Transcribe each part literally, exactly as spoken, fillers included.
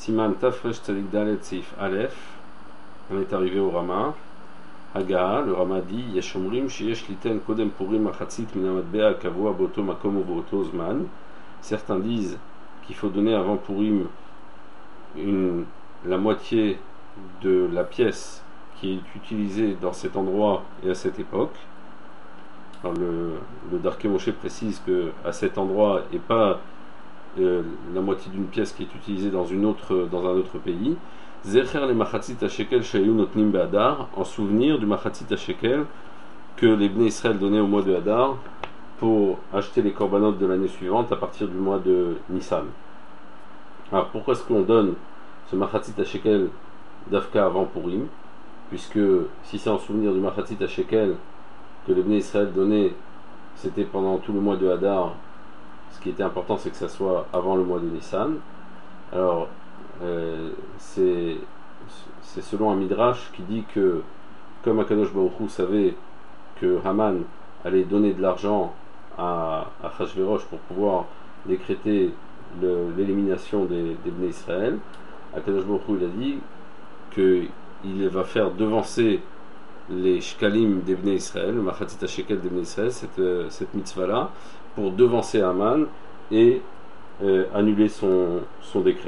Siman Tafresh Tzadik Dalet Seif Aleph. On est arrivé au Rama. Haga, le Rama dit Yeshomrim Sheyesh Liten Kodem Purim Machatzit Minamatbea Kavua Boto Makom Boto Zman. Certains disent qu'il faut donner avant Purim une, la moitié de la pièce qui est utilisée dans cet endroit et à cette époque. Alors le, le Darkei Moshe précise que à cet endroit et pas euh, la moitié d'une pièce qui est utilisée dans une autre dans un autre pays. Zecher le machatzit hashekel shayu notnim be'adar, en souvenir du machatzit hashekel que les Bnei Israël donnaient au mois de Hadar pour acheter les korbanot de l'année suivante à partir du mois de Nissan. Alors pourquoi est-ce qu'on donne ce machatzit hashekel d'Afka avant Purim, puisque si c'est en souvenir du machatzit hashekel que les Bnei Israël donnaient, c'était pendant tout le mois de Hadar. Ce qui était important, c'est que ça soit avant le mois de Nissan. Alors, euh, c'est, c'est selon un midrash qui dit que, comme Akadosh Baruch Hu savait que Haman allait donner de l'argent à, à Achashverosh pour pouvoir décréter le, l'élimination des, des Bnei Israël, Akadosh Baruch Hu il a dit qu'il va faire devancer les shkalim des Bnei Israël, le machatzit hashekel des Bnei Israël, cette, euh, cette mitzvah-là, pour devancer Haman et euh, annuler son, son décret.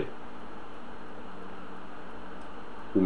Et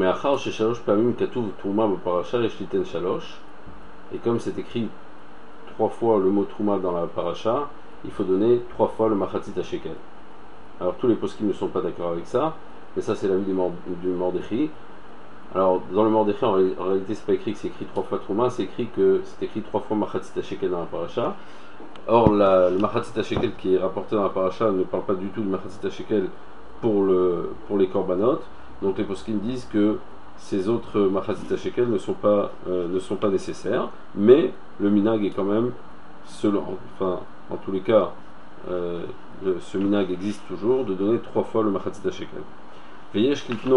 comme c'est écrit trois fois le mot Trouma dans la paracha, il faut donner trois fois le machatzit hashekel. Alors tous les poskim ne sont pas d'accord avec ça, mais ça c'est l'avis du, Mord, du Mordechai. Alors, dans le Mordechai, en, en réalité, c'est pas écrit que c'est écrit trois fois Trouma, c'est écrit que c'est écrit trois fois Machatzit HaShekel dans la paracha. Or, la, le Machatzit HaShekel qui est rapporté dans la paracha ne parle pas du tout de Machatzit HaShekel pour, le, pour les korbanot. Donc, les poskim disent que ces autres Machatzit HaShekel ne sont pas euh, ne sont pas nécessaires, mais le minag est quand même, selon, enfin, en tous les cas, euh, le, ce minag existe toujours, de donner trois fois le Machatzit HaShekel. Il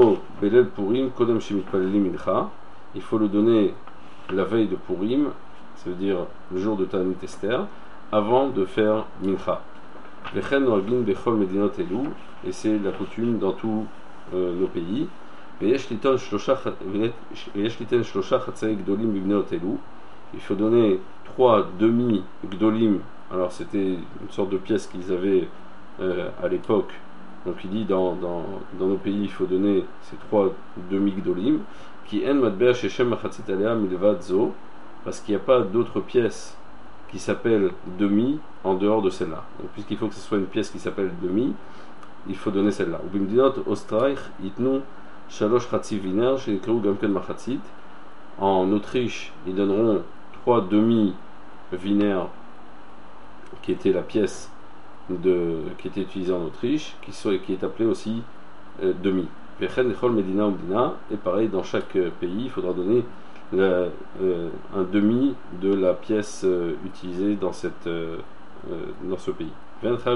faut le donner la veille de Purim, ça veut dire le jour de Ta'anit Esther, avant de faire Mincha. Et c'est la coutume dans tous euh, nos pays. Il faut donner trois demi-gdolim. Alors c'était une sorte de pièce qu'ils avaient euh, à l'époque. Donc il dit dans, dans, dans nos pays il faut donner ces trois demi-gdolim qui en matbea sheshem machatzit alea milvad zo, parce qu'il n'y a pas d'autre pièce qui s'appelle demi en dehors de celle-là. Donc puisqu'il faut que ce soit une pièce qui s'appelle demi, il faut donner celle-là. Ubimdinot ostraich itnu shalosh chatzi viner shenikru gamken machatzit. En Autriche ils donneront trois demi-viner qui était la pièce De, qui était utilisé en Autriche, qui, soit, qui est appelé aussi euh, demi. Et pareil, dans chaque pays, il faudra donner la, euh, un demi de la pièce euh, utilisée dans, cette, euh, euh, dans ce pays. On n'a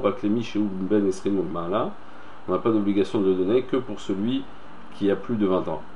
pas d'obligation de le donner que pour celui qui a plus de vingt ans.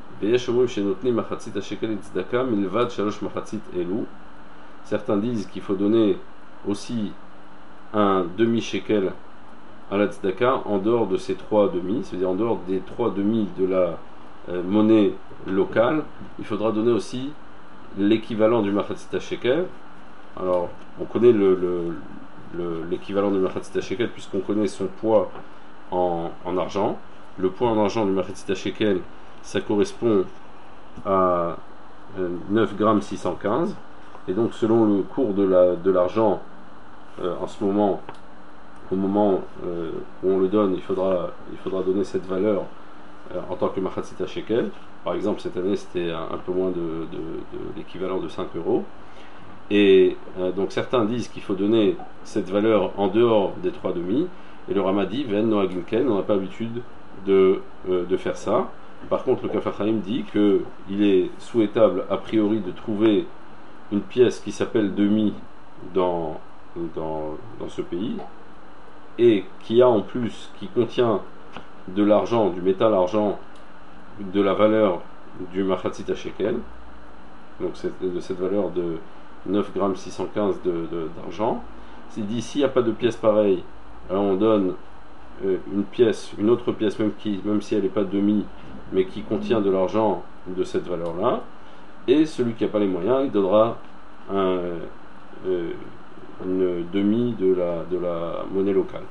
Certains disent qu'il faut donner aussi un demi-shekel à la tzedaka en dehors de ces trois demi, c'est-à-dire en dehors des trois demi de la euh, monnaie locale, il faudra donner aussi l'équivalent du machatzit shekel. Alors, on connaît le, le, le, l'équivalent du machatzit shekel puisqu'on connaît son poids en, en argent. Le poids en argent du machatzit shekel, ça correspond à euh, neuf grammes six cent quinze. Et donc, selon le cours de, la, de l'argent, Euh, en ce moment, au moment euh, où on le donne, il faudra, il faudra donner cette valeur euh, en tant que machatzit shekel. Par exemple, cette année, c'était un, un peu moins de, de, de l'équivalent de cinq euros. Et euh, donc, certains disent qu'il faut donner cette valeur en dehors des trois demi. Et le Rama dit, Ven Noaginken, on n'a pas l'habitude de, euh, de faire ça. Par contre, le Kaf HaChaim dit qu'il est souhaitable, a priori, de trouver une pièce qui s'appelle demi dans Dans, dans ce pays et qui a en plus, qui contient de l'argent, du métal argent de la valeur du machatzit shekel, donc c'est de cette valeur de neuf grammes six cent quinze de, de, d'argent. C'est dit, s'il n'y a pas de pièce pareille, alors on donne euh, une pièce, une autre pièce, même, qui, même si elle n'est pas demi, mais qui contient de l'argent de cette valeur-là, et celui qui n'a pas les moyens, il donnera un, euh, une demi de la, de la monnaie locale.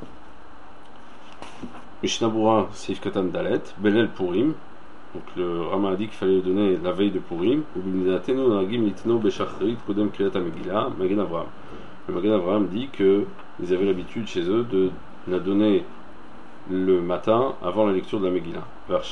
Mishnah Berurah, Seif Katan Dalet, Belel Purim. Donc le Rama a dit qu'il fallait le donner la veille de Purim. Le Magen Avraham dit qu'ils avaient l'habitude chez eux de la donner le matin avant la lecture de la Megillah.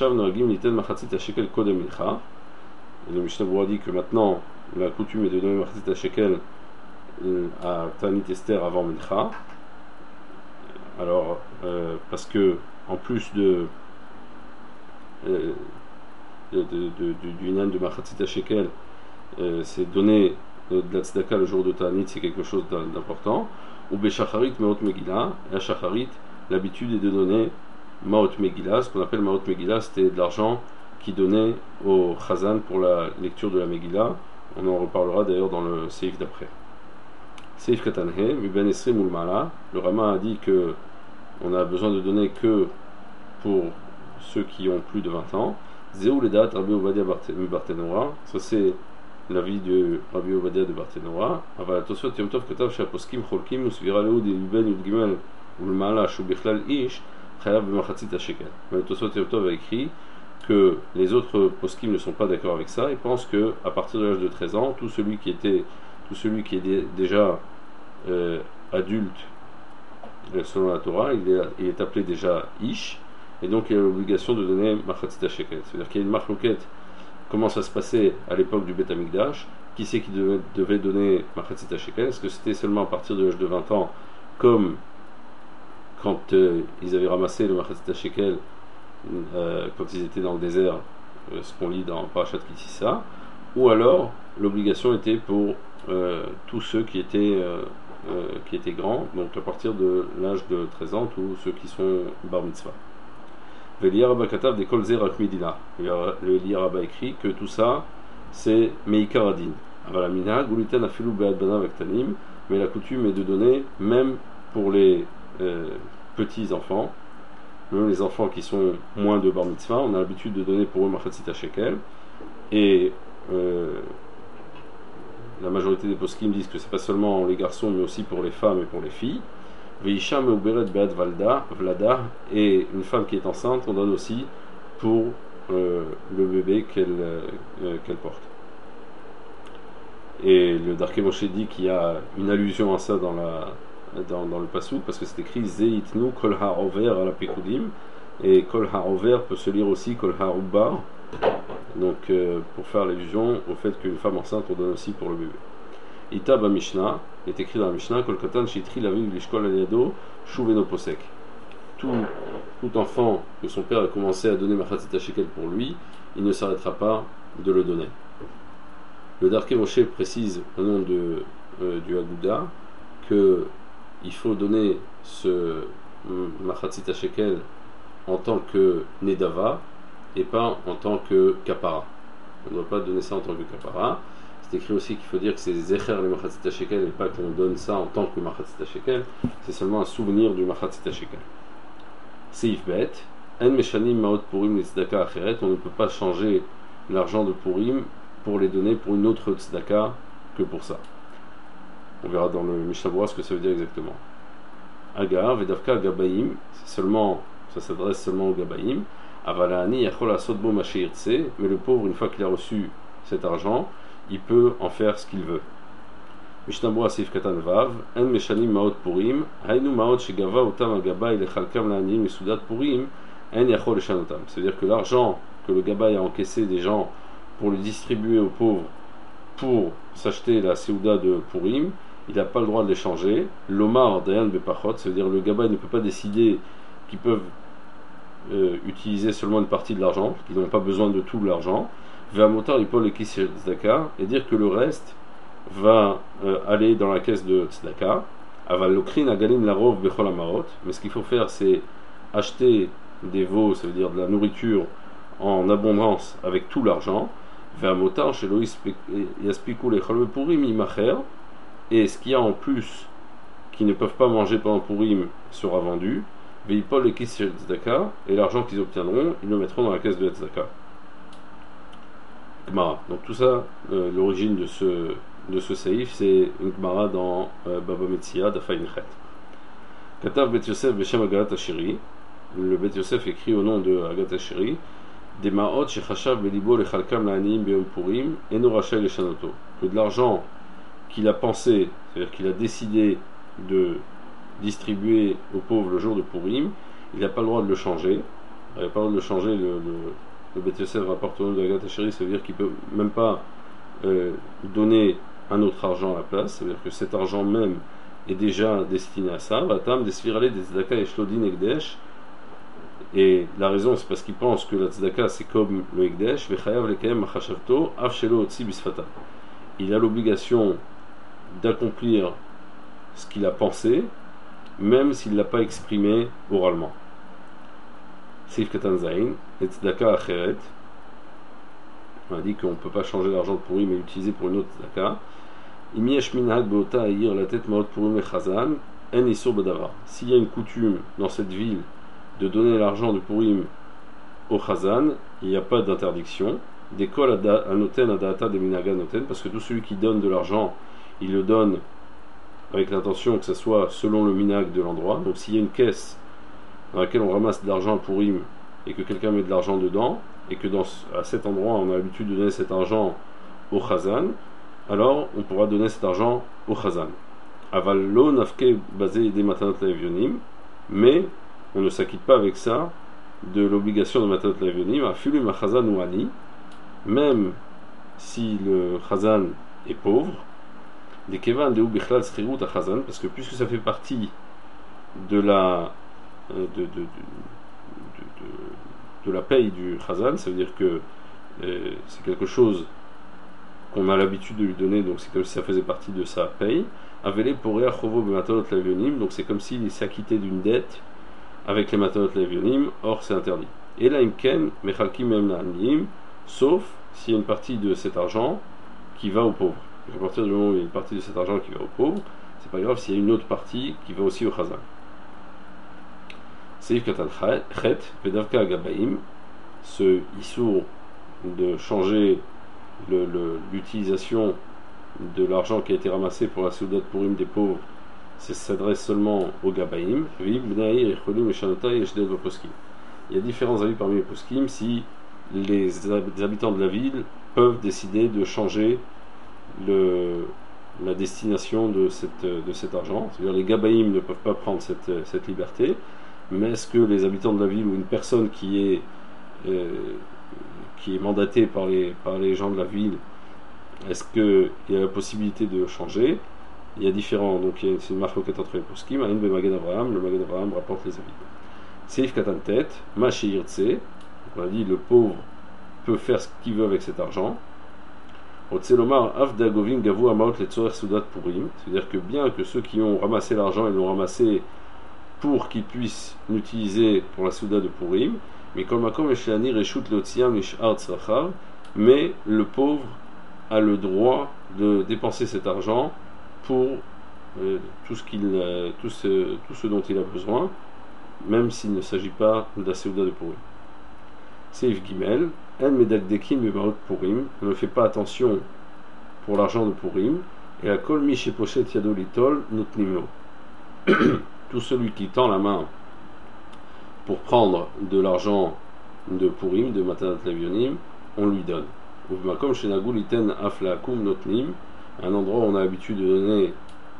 Et le Mishnah Berurah dit que maintenant la coutume est de donner Machatzit HaShekel à Tanit Esther avant Mincha. Alors, euh, parce que en plus de, euh, de, de, de du nan de Machatzit HaShekel, euh, c'est donner euh, de la tzedaka le jour de Tanit, c'est quelque chose d'important. Ou Beshacharit Maot Megillah, et à Shacharit, l'habitude est de donner Maot Megillah. Ce qu'on appelle Maot Megillah, c'était de l'argent qui donnait au Chazan pour la lecture de la Megillah. On en reparlera d'ailleurs dans le Seif d'après. Seif Katanhe, Miben Esrim Ulmala. Le Rama a dit que on a besoin de donner que pour ceux qui ont plus de vingt ans. Zéou Ledat Rabbi Ovadia Barthénoa. Ça c'est l'avis de Rabbi Ovadia de Barthénoa. Aval Tosfot Yom Tov Katav Shaposkim Cholkim Usvira Leud Yuben Yudgimel Ulmala Shubichlal Ish Chayav B'Machatzit HaShekel. Mais Tosfot Yom Tov a écrit que les autres poskim ne sont pas d'accord avec ça et pensent que à partir de l'âge de treize ans, tout celui qui était, tout celui qui est déjà euh, adulte selon la Torah, il est, il est appelé déjà Ish, et donc il a l'obligation de donner Machatzit HaShekel. C'est-à-dire qu'il y a une marloquette. Comment ça se passait à l'époque du Beth Amikdash? Qui c'est qui devait, devait donner Machatzit HaShekel? Est-ce que c'était seulement à partir de l'âge de vingt ans, comme quand euh, ils avaient ramassé le Machatzit HaShekel Euh, quand ils étaient dans le désert, euh, ce qu'on lit dans Parashat Ki Sisa, ou alors l'obligation était pour euh, tous ceux qui étaient, euh, euh, qui étaient grands, donc à partir de l'âge de treize ans, tous ceux qui sont bar mitzvah. Le Liyarabba écrit que tout ça c'est Meikaradin. Mais la coutume est de donner même pour les euh, petits enfants. Même les enfants qui sont moins de bar mitzvah, on a l'habitude de donner pour eux Machatzit HaShekel. Et euh, la majorité des poskim disent que c'est pas seulement les garçons, mais aussi pour les femmes et pour les filles. Veisha meuberet bead valda, vlada, et une femme qui est enceinte, on donne aussi pour euh, le bébé qu'elle euh, qu'elle porte. Et le Darkei Moshe dit qu'il y a une allusion à ça dans la Dans, dans le pasuk, parce que c'est écrit Zeitnu kol ha'over ala pekudim, et kol ha'over peut se lire aussi kol ha'ubar, donc euh, pour faire allusion au fait qu'une femme enceinte on donne aussi pour le bébé. Ita ba Mishnah est écrit dans la Mishnah kol katan shitri laviv lishkol aliado shuveno posek. Tout, tout enfant que son père a commencé à donner Machatzit HaShekel pour lui, il ne s'arrêtera pas de le donner. Le Darkei Moshe précise au nom de, euh, du Aguda que il faut donner ce Machatzit HaShekel en tant que Nedava et pas en tant que Kapara. On ne doit pas donner ça en tant que Kapara. C'est écrit aussi qu'il faut dire que c'est Zecher le Machatzit HaShekel et pas qu'on donne ça en tant que Machatzit HaShekel. C'est seulement un souvenir du Machatzit HaShekel. Seif Bet. En Meshanim Maot Purim les Tzedaka Acheret. On ne peut pas changer l'argent de Purim pour les donner pour une autre Tzedaka que pour ça. On verra dans le Mishnah Berurah ce que ça veut dire exactement. Agar, Vedavka, Gabaim, c'est seulement, ça s'adresse seulement aux Gabaim. Avalani, Yachol Asot Bo Mashirtse, mais le pauvre, une fois qu'il a reçu cet argent, il peut en faire ce qu'il veut. Mishnah Berurah Seif Katan Vav, En Meshanim Maot Purim, Hainu Maot Shegava Otam Agabay Lechalkam La'anim Mesudat Purim, En Yachol Leshanotam. C'est-à-dire que l'argent que le Gabay a encaissé des gens pour le distribuer aux pauvres, pour s'acheter la Seuda de Purim, il n'a pas le droit de l'échanger. L'Omar Dayan Bepachot, c'est-à-dire le Gabay ne peut pas décider qu'ils peuvent euh, utiliser seulement une partie de l'argent, qu'ils n'ont pas besoin de tout l'argent. Ve'amotar Ipol Ekis Tzedaka, et dire que le reste va euh, aller dans la caisse de Tzedaka. Aval Lokrin Agalim Larov Bechol Amaot, mais ce qu'il faut faire c'est acheter des veaux, ça veut dire de la nourriture en abondance avec tout l'argent. Ve'amotar Shelo Yaspiku Lechol Purim Imacher, et ce qu'il y a en plus qui ne peuvent pas manger pendant Purim sera vendu. Veipol le kiss shel tzedaka, et l'argent qu'ils obtiendront, ils le mettront dans la caisse de la tzedaka. Gemara. Donc tout ça, euh, l'origine de ce, de ce saïf, c'est une Gemara dans euh, Baba Metzia, Dafa Inchet. Katav Bet Yosef Beshem Agat Asheri, le Bet Yosef écrit au nom de Agat Asheri, des Ma'ot Shechashav Belibo Lechalkam La'anim Be'om Purim, Eno Rachel Eshanoto. Que de l'argent qu'il a pensé, c'est-à-dire qu'il a décidé de distribuer aux pauvres le jour de Purim, il n'a pas le droit de le changer. Il n'a pas le droit de le changer, le, le, le Bet Yosef rapporte au nom de Agat Asheri, ça veut dire qu'il ne peut même pas euh, donner un autre argent à la place, ça veut dire que cet argent même est déjà destiné à ça. Vatam des Svirale des Tzedaka et Shlodin Ekdesh. Et la raison, c'est parce qu'il pense que la Tzedaka c'est comme le Ekdesh. Vechayav Lekayem Machashavto Av Shelo Otzi Bisfata. Il a l'obligation d'accomplir ce qu'il a pensé, même s'il ne l'a pas exprimé oralement. Seif Katan Zain, et Tzedaka Acheret. On a dit qu'on ne peut pas changer l'argent de Purim et l'utiliser pour une autre Tzedaka. Imi yesh minhag beota ayir la tête maot Purim echazan, en isur badavar. S'il y a une coutume dans cette ville de donner l'argent de Purim au Chazan, il n'y a pas d'interdiction. D'école à noten à data de minaga noten, parce que tout celui qui donne de l'argent, il le donne avec l'intention que ce soit selon le minag de l'endroit. Donc s'il y a une caisse dans laquelle on ramasse de l'argent à Purim et que quelqu'un met de l'argent dedans, et que dans, à cet endroit on a l'habitude de donner cet argent au Chazan, alors on pourra donner cet argent au Chazan. Aval lo nafke basé des matanot la'evyonim, mais on ne s'acquitte pas avec ça de l'obligation de matanot la'evyonim, afilum a Chazan ou ani, même si le Chazan est pauvre, des kevan de ou bichlal schirut a Chazan, parce que puisque ça fait partie de la de, de, de, de, de, de la paye du Chazan, ça veut dire que euh, c'est quelque chose qu'on a l'habitude de lui donner, donc c'est comme si ça faisait partie de sa paye. Avele porea chovo b'matanot la'evyonim, donc c'est comme s'il s'acquittait d'une dette avec les matanot la'evyonim, or c'est interdit. Et là imken mechalkim mem la'aniyim, sauf s'il y a une partie de cet argent qui va aux pauvres. Donc à partir du moment où il y a une partie de cet argent qui va aux pauvres, c'est pas grave s'il y a une autre partie qui va aussi au Chazan. Seif katan chet vedavka agabaim, ce issour de changer le, le, l'utilisation de l'argent qui a été ramassé pour la Soudat Purim des pauvres, ça s'adresse seulement aux Gabaïm. Il y a différents avis parmi les poskim si les habitants de la ville peuvent décider de changer le, la destination de, cette, de cet argent. C'est-à-dire les Gabaïm ne peuvent pas prendre cette, cette liberté, mais est-ce que les habitants de la ville ou une personne qui est, euh, qui est mandatée par les, par les gens de la ville, est-ce qu'il y a la possibilité de changer? Il y a différents, donc il y a, c'est une marque entre les poskim. Aïn be Magen Avraham, le Magen Avraham rapporte les avis. Seif Katantet, Maché Yirtse, on a dit le pauvre peut faire ce qu'il veut avec cet argent. Otselomar Avda Govim Gavu Amaot Letzorer Soudat Purim, c'est-à-dire que bien que ceux qui ont ramassé l'argent, ils l'ont ramassé pour qu'ils puissent l'utiliser pour la Souda de Purim, mais comme Makom Eshlani Reshut Leotziam Ishar Tzrachav, mais le pauvre a le droit de dépenser cet argent pour euh, tout, ce qu'il, euh, tout, ce, tout ce dont il a besoin, même s'il ne s'agit pas de la Seuda de Purim. Seif Gimel, En Medakdekin Bemarot Purim, on ne fait pas attention pour l'argent de Purim, et à Kol Miche Pochet Yado Litol Notnimlo. Tout celui qui tend la main pour prendre de l'argent de Purim, de Matanat Levionim, on lui donne. Comme chez Naguliten Aflaakum Notnim, un endroit où on a l'habitude de donner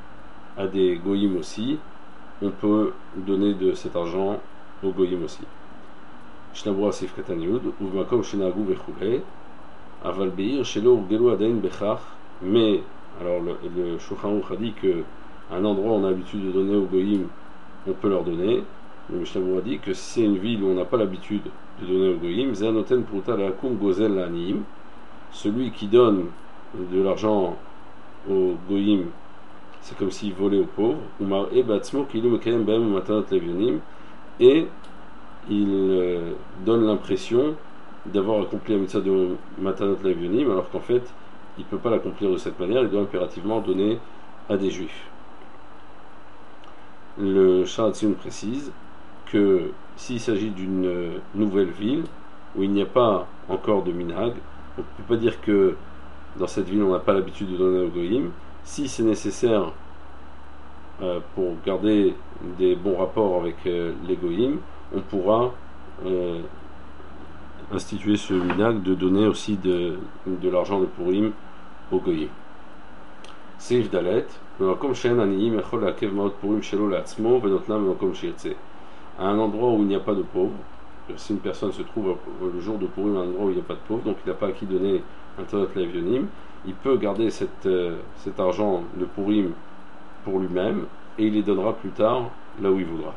à des goyim aussi, on peut donner de cet argent aux goyim aussi. Shnabura Sif Kataniud, Uvmakom Shenagu Vechule, Aval Beir, Shelo Gelu Adain Bechach, mais, alors le, le Shulchan Aruch a dit qu'un endroit où on a l'habitude de donner aux goyim, on peut leur donner. Le Mishnah a dit que si c'est une ville où on n'a pas l'habitude de donner aux goyim, Zanoten Pruta Laakum Gozel La'aniim, celui qui donne de l'argent aux goyim, c'est comme s'il volait aux pauvres. Umar e batzmo kilu mekayem b'hem matanot levionim, et il euh, donne l'impression d'avoir accompli la mitzvah de matanot levionim, alors qu'en fait, il ne peut pas l'accomplir de cette manière, il doit impérativement donner à des juifs. Le Sharatzion précise que s'il s'agit d'une nouvelle ville où il n'y a pas encore de minhag, on ne peut pas dire que dans cette ville on n'a pas l'habitude de donner au goïm. Si c'est nécessaire euh, pour garder des bons rapports avec euh, les goïm, on pourra euh, instituer ce minhag de donner aussi de, de l'argent de Purim au goïm. Seif Dalet, במקום שאין עניים יכול לעכב מעות פורים שלו לעצמו ונותנם במקום שירצה. À un endroit où il n'y a pas de pauvres, si une personne se trouve le jour de Purim à un endroit où il n'y a pas de pauvres, donc il n'a pas à qui donner un Tonot Levionim, il peut garder cette, euh, cet argent de Purim pour lui-même et il les donnera plus tard là où il voudra.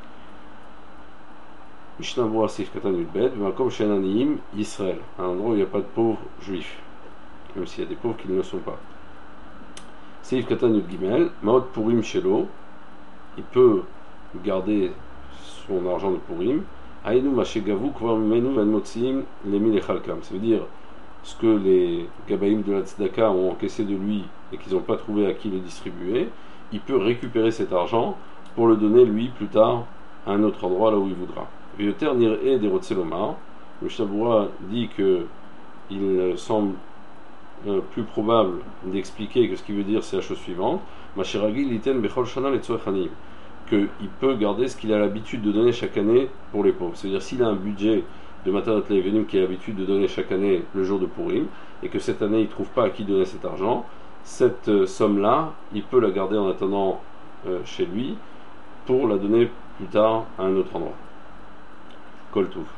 Mishnah Berurah Seif Katan Yudbet, במקום שאין עניים Israël, à un endroit où il n'y a pas de pauvres juifs, même s'il y a des pauvres qui ne le sont pas. Seif Katan Yud Gimel, Maot Purim Shelo, il peut garder son argent de Purim. Aïnou Mashegavu Kvar Menu Van Motsim Lemi Lechalkam. Ça veut dire ce que les Gabaïm de la Tzedaka ont encaissé de lui et qu'ils n'ont pas trouvé à qui le distribuer. Il peut récupérer cet argent pour le donner lui plus tard à un autre endroit là où il voudra. Vioter Nir'e de Rotzelomar. Le Mishnah Berurah dit que il semble Euh, plus probable d'expliquer que ce qu'il veut dire c'est la chose suivante, qu'il peut garder ce qu'il a l'habitude de donner chaque année pour les pauvres. C'est-à-dire s'il a un budget de Matanat Le'Evenim qu'il a l'habitude de donner chaque année le jour de Purim, et que cette année il ne trouve pas à qui donner cet argent, cette euh, somme-là, il peut la garder en attendant euh, chez lui pour la donner plus tard à un autre endroit. Kol Tuv.